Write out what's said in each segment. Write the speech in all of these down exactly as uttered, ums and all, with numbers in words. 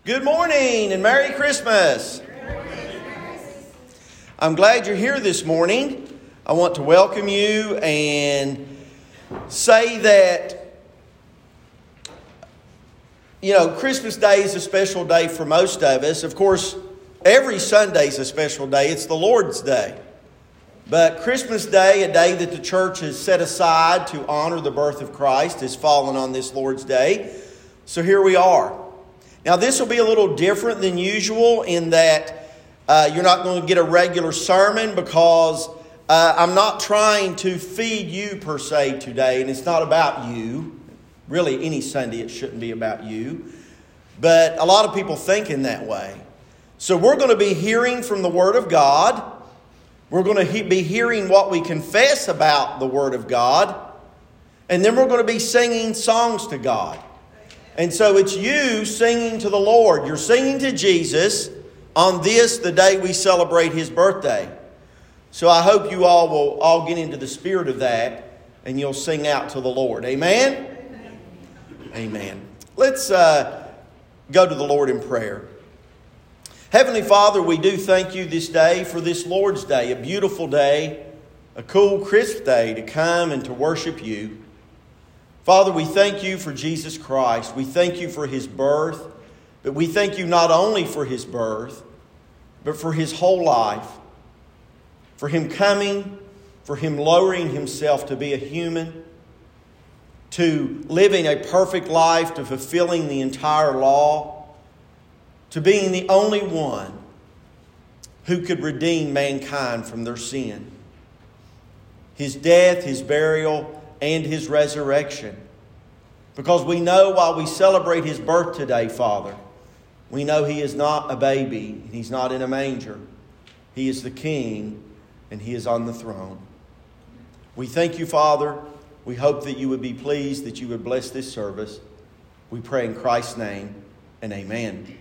Good morning and Merry Christmas. I'm glad you're here this morning. I want to welcome you and say that, you know, Christmas Day is a special day for most of us. Of course, every Sunday is a special day. It's the Lord's Day. But Christmas Day, a day that the church has set aside to honor the birth of Christ, has fallen on this Lord's Day. So here we are. Now, this will be a little different than usual in that uh, you're not going to get a regular sermon because uh, I'm not trying to feed you per se today, and it's not about you. Really, any Sunday it shouldn't be about you. But a lot of people think in that way. So we're going to be hearing from the Word of God. We're going to he- be hearing what we confess about the Word of God. And then we're going to be singing songs to God. And so it's you singing to the Lord. You're singing to Jesus on this, the day we celebrate His birthday. So I hope you all will all get into the spirit of that and you'll sing out to the Lord. Amen? Amen. Amen. Let's uh, go to the Lord in prayer. Heavenly Father, we do thank you this day for this Lord's Day, a beautiful day, a cool, crisp day to come and to worship you. Father, we thank you for Jesus Christ. We thank you for His birth, but we thank you not only for His birth, but for His whole life. For Him coming, for Him lowering Himself to be a human, to living a perfect life, to fulfilling the entire law, to being the only one who could redeem mankind from their sin. His death, His burial, and His resurrection. Because we know while we celebrate His birth today, Father, we know He is not a baby. He's not in a manger. He is the King, and He is on the throne. We thank you, Father. We hope that you would be pleased, that you would bless this service. We pray in Christ's name, and amen.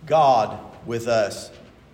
God with us.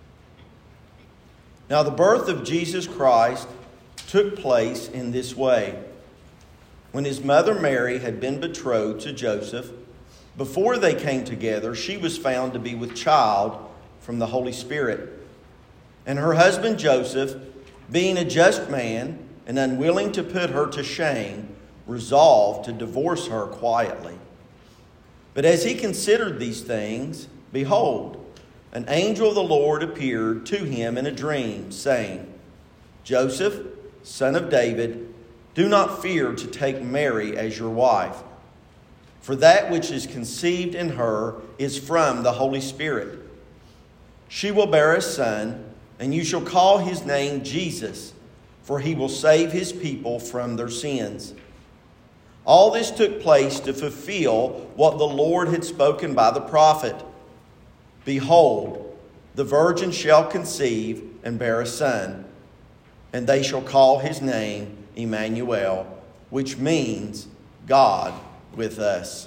Now the birth of Jesus Christ took place in this way. When his mother Mary had been betrothed to Joseph, before they came together, she was found to be with child from the Holy Spirit. And her husband Joseph, being a just man and unwilling to put her to shame, resolved to divorce her quietly. But as he considered these things, behold, an angel of the Lord appeared to him in a dream, saying, Joseph, son of David, do not fear to take Mary as your wife, for that which is conceived in her is from the Holy Spirit. She will bear a son, and you shall call his name Jesus, for he will save his people from their sins. All this took place to fulfill what the Lord had spoken by the prophet. Behold, the virgin shall conceive and bear a son, and they shall call his name Emmanuel, which means God with us.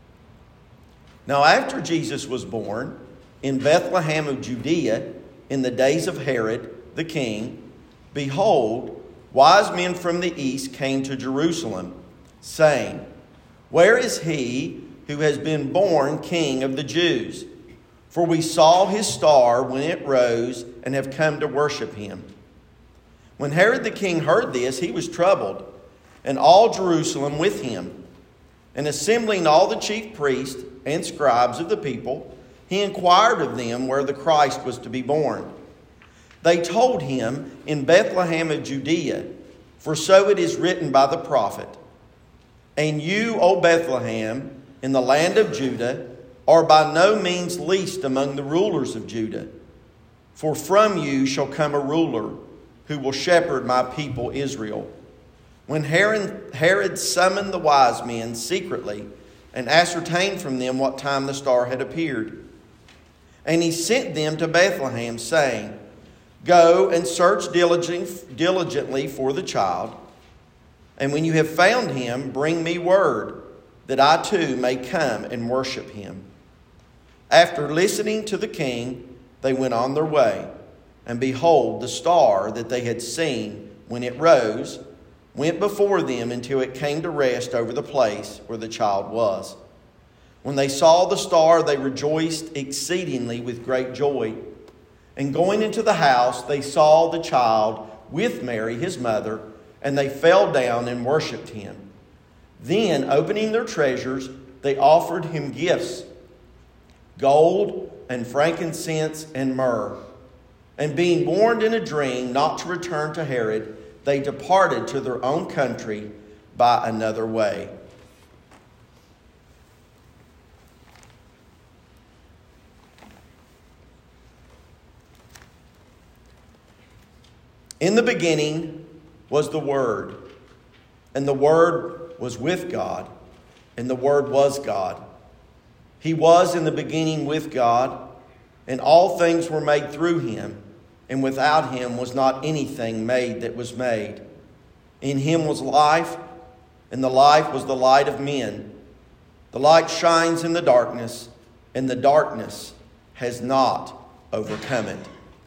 Now after Jesus was born, in Bethlehem of Judea, in the days of Herod the king, behold, wise men from the east came to Jerusalem, saying, Where is he who has been born King of the Jews? For we saw his star when it rose and have come to worship him. When Herod the king heard this, he was troubled, and all Jerusalem with him. And assembling all the chief priests and scribes of the people, he inquired of them where the Christ was to be born. They told him, In Bethlehem of Judea, for so it is written by the prophet, And you, O Bethlehem, in the land of Judah, are by no means least among the rulers of Judah. For from you shall come a ruler who will shepherd my people Israel. When Herod, Herod summoned the wise men secretly and ascertained from them what time the star had appeared. And he sent them to Bethlehem, saying, Go and search diligently for the child, and when you have found him, bring me word, that I too may come and worship him. After listening to the king, they went on their way. And behold, the star that they had seen when it rose went before them until it came to rest over the place where the child was. When they saw the star, they rejoiced exceedingly with great joy. And going into the house, they saw the child with Mary, his mother, and they fell down and worshipped him. Then, opening their treasures, they offered him gifts, gold and frankincense and myrrh. And being warned in a dream not to return to Herod, they departed to their own country by another way. In the beginning was the Word, and the Word was with God, and the Word was God. He was in the beginning with God, and all things were made through him, and without him was not anything made that was made. In him was life, and the life was the light of men. The light shines in the darkness, and the darkness has not overcome it.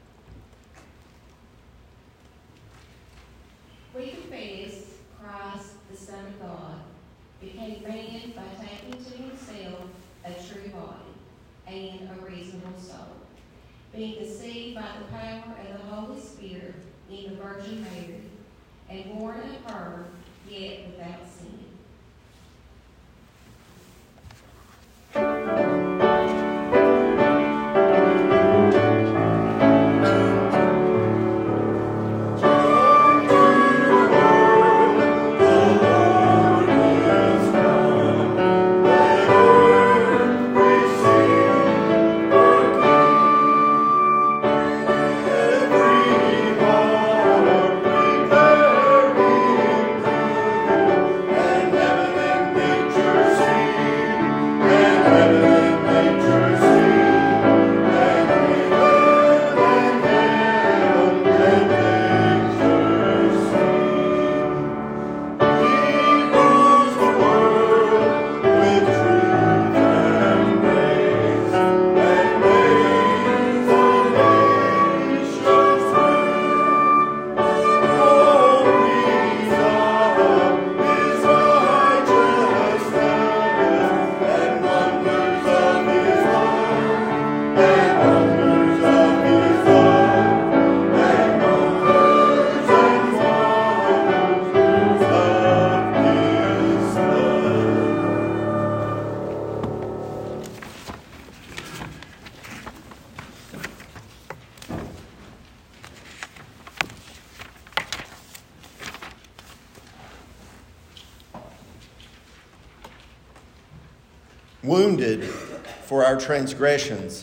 We confess Christ, the Son of God, became man by taking to himself a true body and a reasonable soul, being conceived by the power of the Holy Spirit in the Virgin Mary, and born of her, yet without sin. And wounded for our transgressions.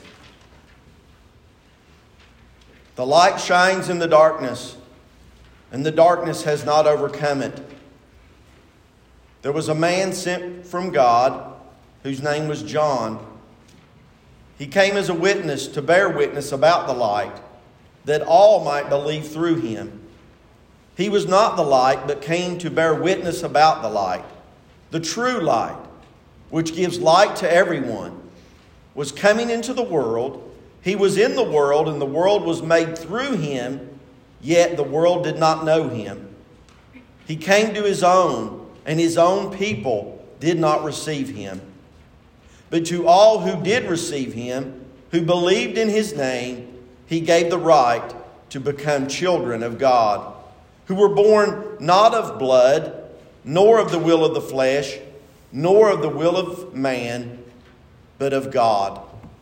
The light shines in the darkness, and the darkness has not overcome it. There was a man sent from God whose name was John. He came as a witness to bear witness about the light, that all might believe through him. He was not the light, but came to bear witness about the light. The true light, which gives light to everyone, was coming into the world. He was in the world, and the world was made through him, yet the world did not know him. He came to his own, and his own people did not receive him. But to all who did receive him, who believed in his name, he gave the right to become children of God, who were born not of blood, nor of the will of the flesh, nor of the will of man, but of God.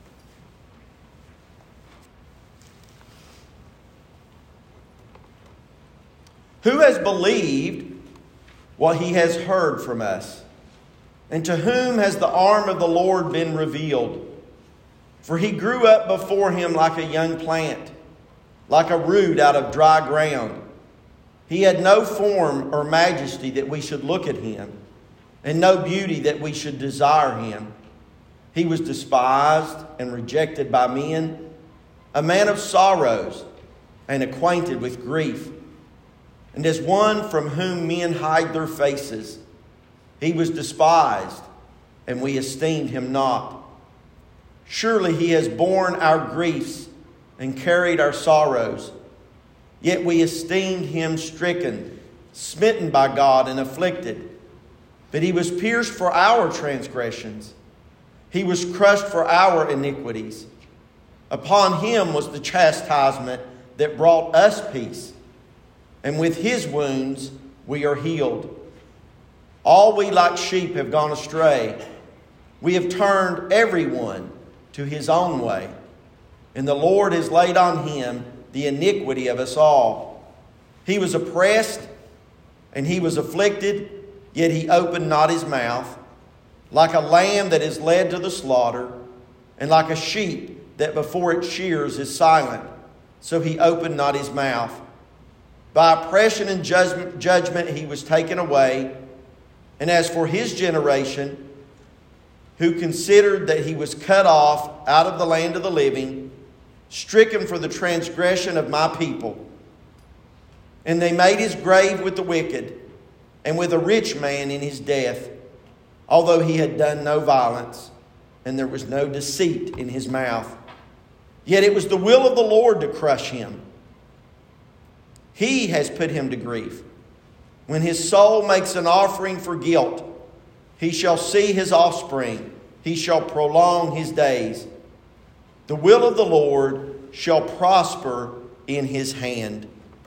Who has believed what he has heard from us? And to whom has the arm of the Lord been revealed? For he grew up before him like a young plant, like a root out of dry ground. He had no form or majesty that we should look at him, and no beauty that we should desire him. He was despised and rejected by men, a man of sorrows and acquainted with grief. And as one from whom men hide their faces, he was despised, and we esteemed him not. Surely he has borne our griefs and carried our sorrows. Yet we esteemed him stricken, smitten by God, and afflicted. But he was pierced for our transgressions. He was crushed for our iniquities. Upon him was the chastisement that brought us peace. And with his wounds we are healed. All we like sheep have gone astray. We have turned everyone to his own way. And the Lord has laid on him the iniquity of us all. He was oppressed and he was afflicted, yet he opened not his mouth. Like a lamb that is led to the slaughter, and like a sheep that before its shears is silent, so he opened not his mouth. By oppression and judgment, judgment he was taken away. And as for his generation, who considered that he was cut off out of the land of the living, stricken for the transgression of my people. And they made his grave with the wicked, and with a rich man in his death, although he had done no violence, and there was no deceit in his mouth. Yet it was the will of the Lord to crush him. He has put him to grief. When his soul makes an offering for guilt, he shall see his offspring. He shall prolong his days. The will of the Lord shall prosper in his hand.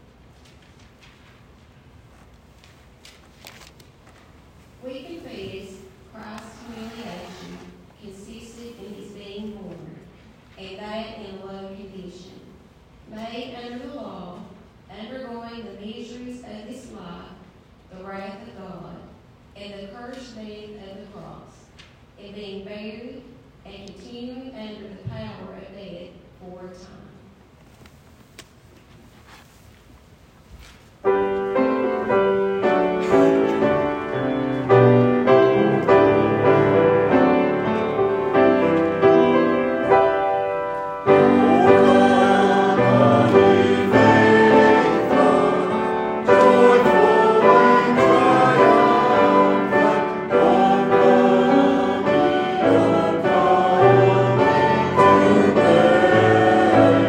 We confess Christ's humiliation consisted in his being born, and that in a low condition, made under the law, undergoing the miseries of this life, the wrath of God, and the cursed death of the cross, and being buried and continuing under the power of death for a time. Amen.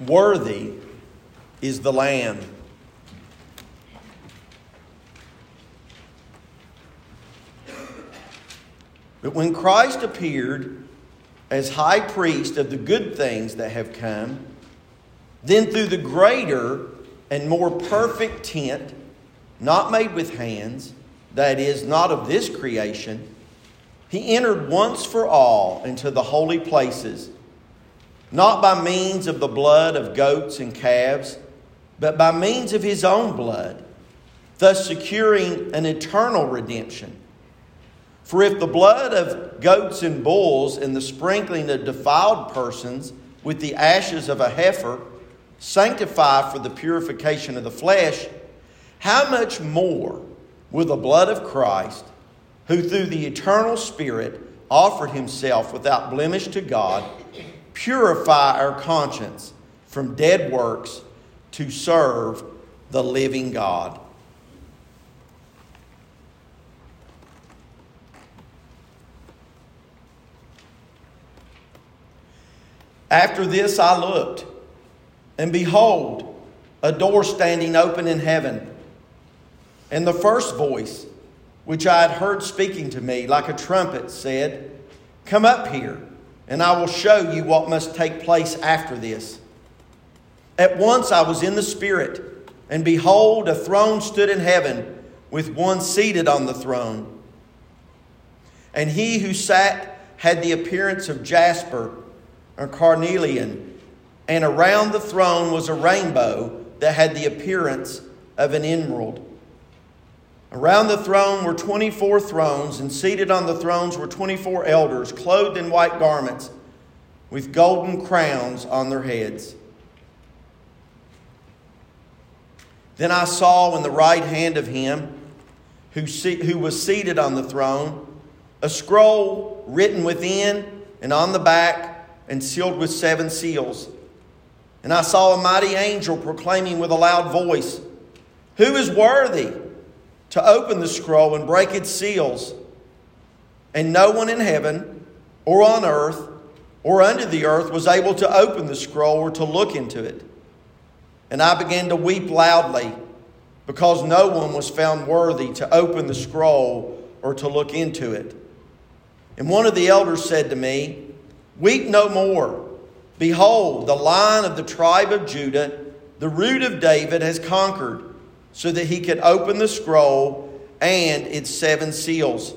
Worthy is the Lamb. But when Christ appeared as high priest of the good things that have come, then through the greater and more perfect tent, not made with hands, that is, not of this creation, he entered once for all into the holy places, not by means of the blood of goats and calves, but by means of his own blood, thus securing an eternal redemption. For if the blood of goats and bulls and the sprinkling of defiled persons with the ashes of a heifer sanctify for the purification of the flesh, how much more will the blood of Christ, who through the eternal Spirit offered himself without blemish to God, purify our conscience from dead works to serve the living God. After this I looked, and behold, a door standing open in heaven. And the first voice, which I had heard speaking to me like a trumpet, said, "Come up here, and I will show you what must take place after this." At once I was in the Spirit, and behold, a throne stood in heaven, with one seated on the throne. And he who sat had the appearance of jasper or carnelian, and around the throne was a rainbow that had the appearance of an emerald. Around the throne were twenty-four thrones, and seated on the thrones were twenty-four elders, clothed in white garments, with golden crowns on their heads. Then I saw in the right hand of him who, se- who was seated on the throne a scroll written within and on the back and sealed with seven seals. And I saw a mighty angel proclaiming with a loud voice, "Who is worthy to open the scroll and break its seals?" And no one in heaven or on earth or under the earth was able to open the scroll or to look into it. And I began to weep loudly, because no one was found worthy to open the scroll or to look into it. And one of the elders said to me, "Weep no more. Behold, the Lion of the tribe of Judah, the Root of David, has conquered, so that he could open the scroll and its seven seals."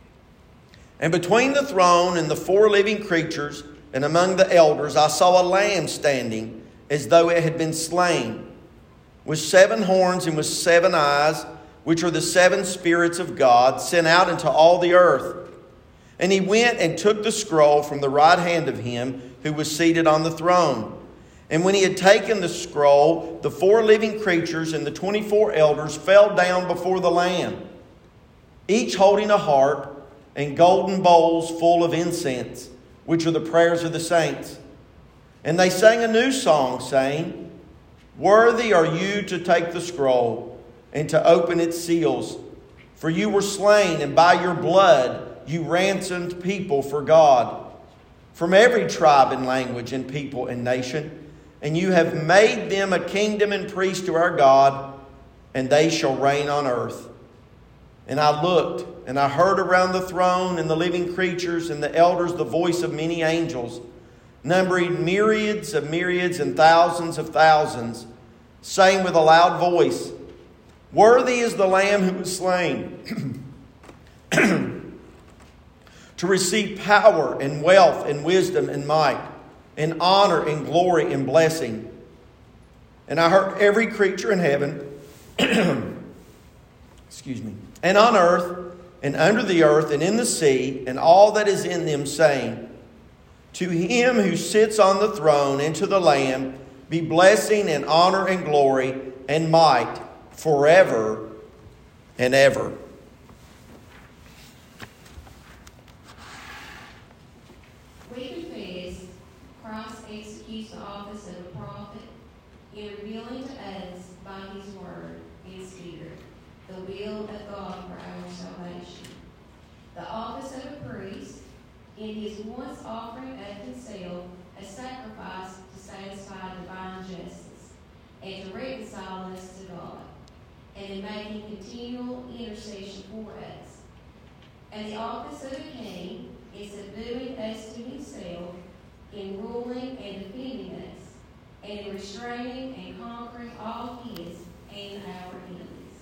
And between the throne and the four living creatures and among the elders, I saw a lamb standing as though it had been slain, with seven horns and with seven eyes, which are the seven spirits of God sent out into all the earth. And he went and took the scroll from the right hand of him who was seated on the throne. And when he had taken the scroll, the four living creatures and the twenty-four elders fell down before the Lamb, each holding a harp and golden bowls full of incense, which are the prayers of the saints. And they sang a new song, saying, "Worthy are you to take the scroll and to open its seals. For you were slain, and by your blood you ransomed people for God, from every tribe and language and people and nation. And you have made them a kingdom and priests to our God, and they shall reign on earth." And I looked, and I heard around the throne and the living creatures and the elders the voice of many angels, numbering myriads of myriads and thousands of thousands, saying with a loud voice, "Worthy is the Lamb who was slain to receive power and wealth and wisdom and might and honor and glory and blessing." And I heard every creature in heaven, excuse me, and on earth and under the earth and in the sea and all that is in them, saying, "To him who sits on the throne and to the Lamb be blessing and honor and glory and might forever and ever." We confess Christ executes the office of a prophet in revealing to us by his word and spirit the will of God for our salvation. The office of a priest, in his once offering of himself a sacrifice to satisfy divine justice, and to reconcile us to God, and in making continual intercession for us. And the office of a king is subduing us to himself, in ruling and defending us, and in restraining and conquering all his and our enemies.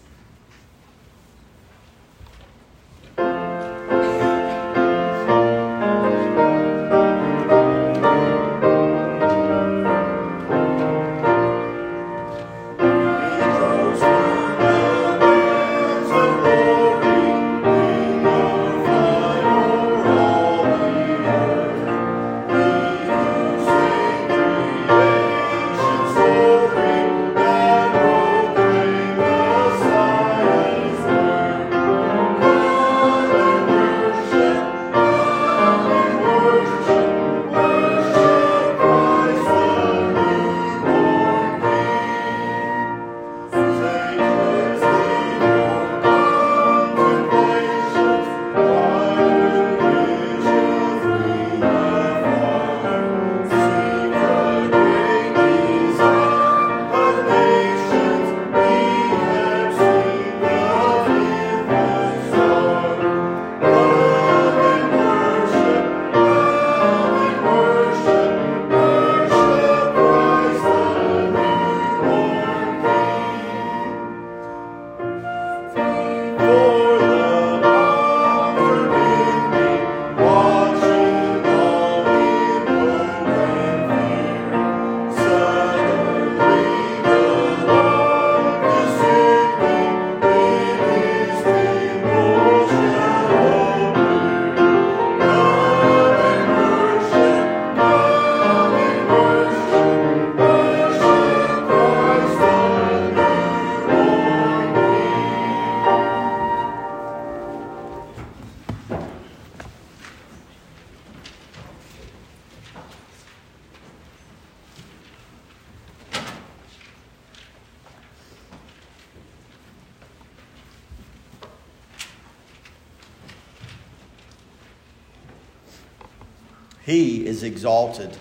He is exalted.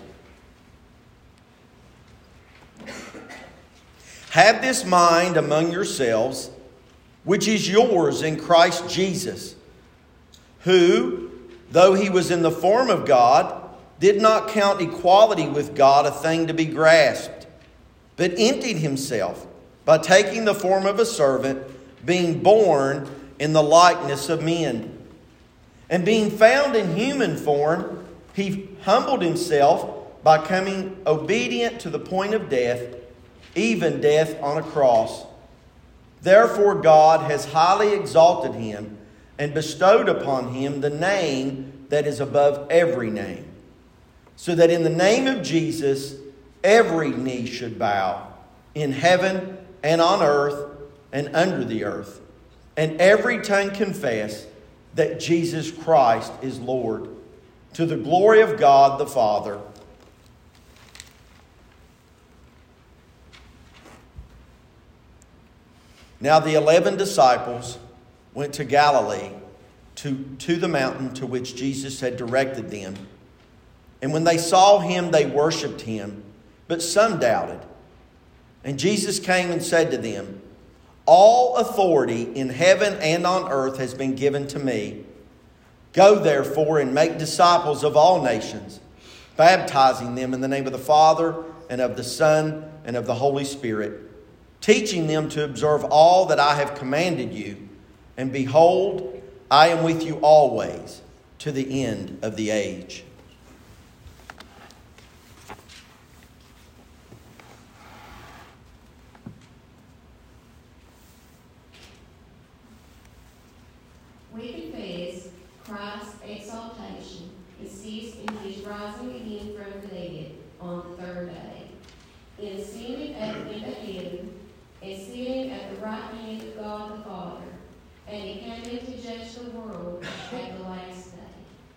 Have this mind among yourselves, which is yours in Christ Jesus, who, though he was in the form of God, did not count equality with God a thing to be grasped, but emptied himself by taking the form of a servant, being born in the likeness of men. And being found in human form, he humbled himself by becoming obedient to the point of death, even death on a cross. Therefore God has highly exalted him and bestowed upon him the name that is above every name, so that in the name of Jesus every knee should bow, in heaven and on earth and under the earth, and every tongue confess that Jesus Christ is Lord, to the glory of God the Father. Now the eleven disciples went to Galilee, to, to the mountain to which Jesus had directed them. And when they saw him, they worshipped him, but some doubted. And Jesus came and said to them, all authority in heaven and on earth has been given to me. Go therefore and make disciples of all nations, baptizing them in the name of the Father and of the Son and of the Holy Spirit, teaching them to observe all that I have commanded you. And behold, I am with you always to the end of the age. We confess Christ's exaltation, insist in his rising again from the dead on the third day, in ascending up into heaven, and sitting at the right hand of God the Father, and he coming to judge the world at the last day.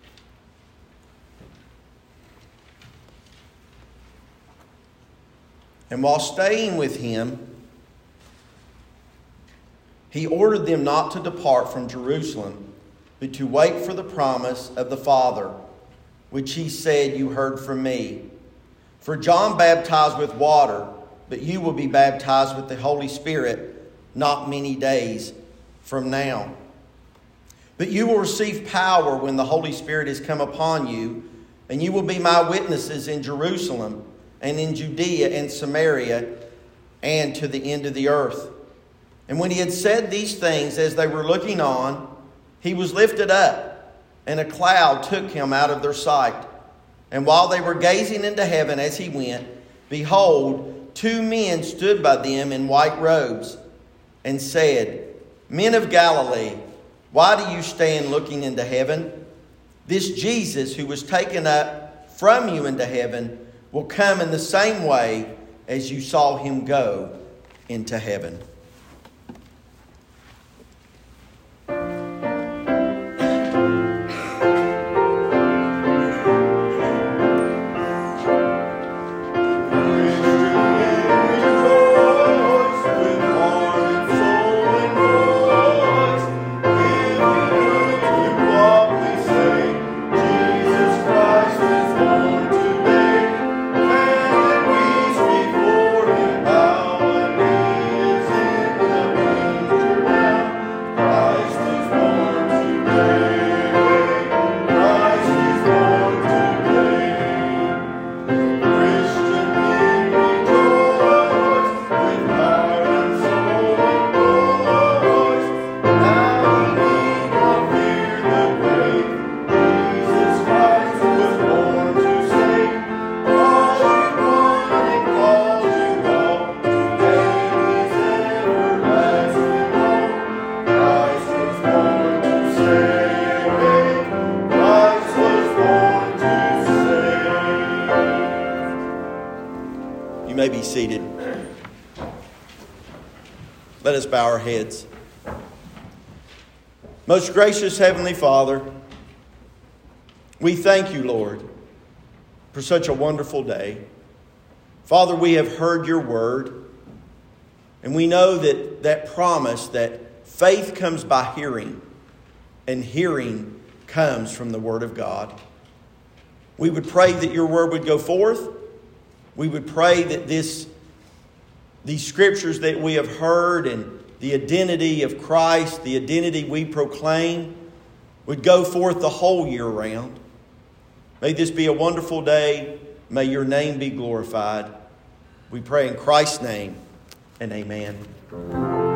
And while staying with him, he ordered them not to depart from Jerusalem, but to wait for the promise of the Father, which he said, you heard from me. For John baptized with water, but you will be baptized with the Holy Spirit not many days from now. But you will receive power when the Holy Spirit has come upon you, and you will be my witnesses in Jerusalem and in Judea and Samaria and to the end of the earth. And when he had said these things, as they were looking on, he was lifted up, and a cloud took him out of their sight. And while they were gazing into heaven as he went, behold, two men stood by them in white robes and said, Men of Galilee, why do you stand looking into heaven? This Jesus who was taken up from you into heaven will come in the same way as you saw him go into heaven. May be seated. Let us bow our heads. Most gracious Heavenly Father, we thank you, Lord, for such a wonderful day. Father, we have heard your word, and we know that that promise that faith comes by hearing, and hearing comes from the word of God. We would pray that your word would go forth. We would pray that this, these scriptures that we have heard and the identity of Christ, the identity we proclaim, would go forth the whole year round. May this be a wonderful day. May your name be glorified. We pray in Christ's name, and amen.